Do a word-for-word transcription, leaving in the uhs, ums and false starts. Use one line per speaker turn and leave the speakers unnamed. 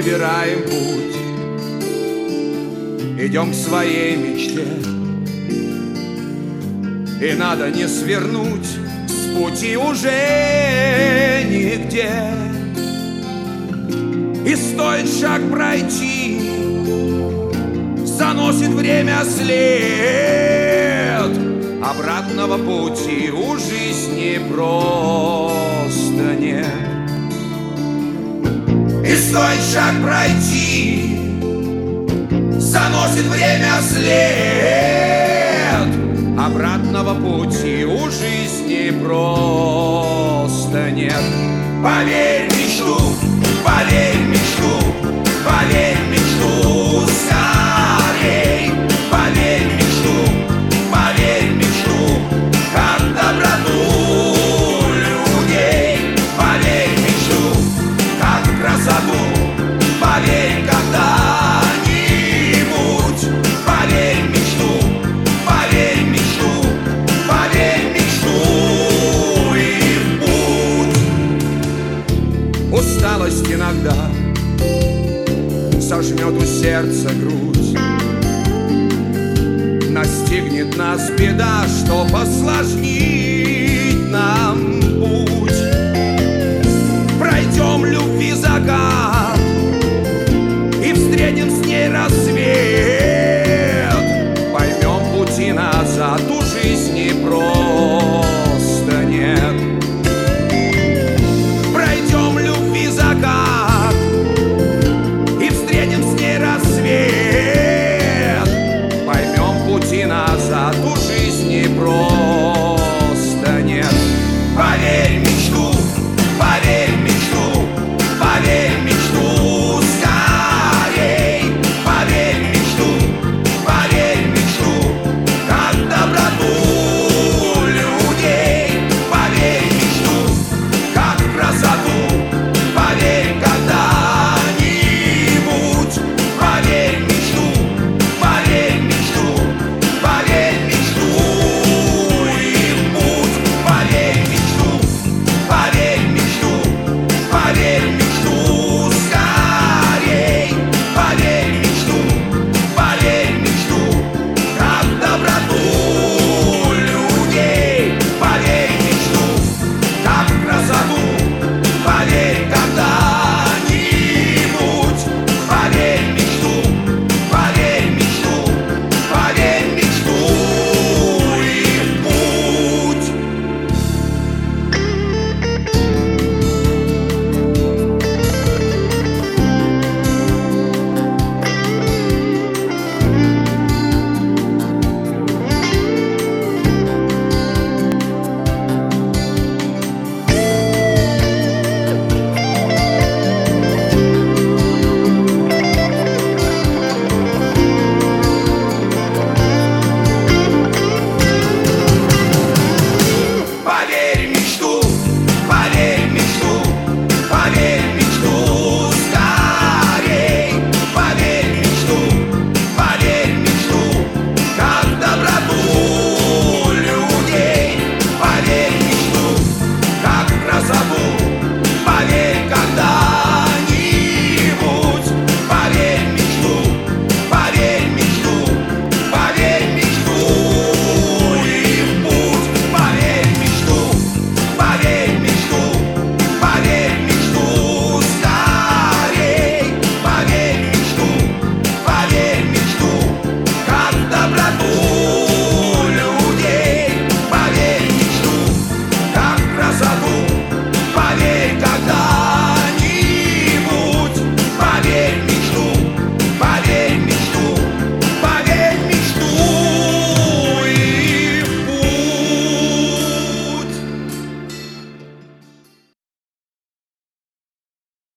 выбираем путь, идем к своей мечте. И надо не свернуть с пути уже нигде. И стоит шаг пройти, заносит время след. Обратного пути у жизни просто нет. И стоит шаг пройти, заносит время след. Обратного пути у жизни просто нет. Поверь в мечту, поверь в мечту, поверь в мечту скорей. Поверь в мечту, поверь в мечту, как доброту людей. Поверь в мечту, как в красоту, поверь когда-нибудь. Поверь в мечту, поверь в мечту, поверь в мечту и в путь. Усталость иногда сожмет у сердца грудь, настигнет нас беда, что посложнит нам путь. Пройдем любви закат и встретим с ней рассвет. Поймем пути назад у жизни просто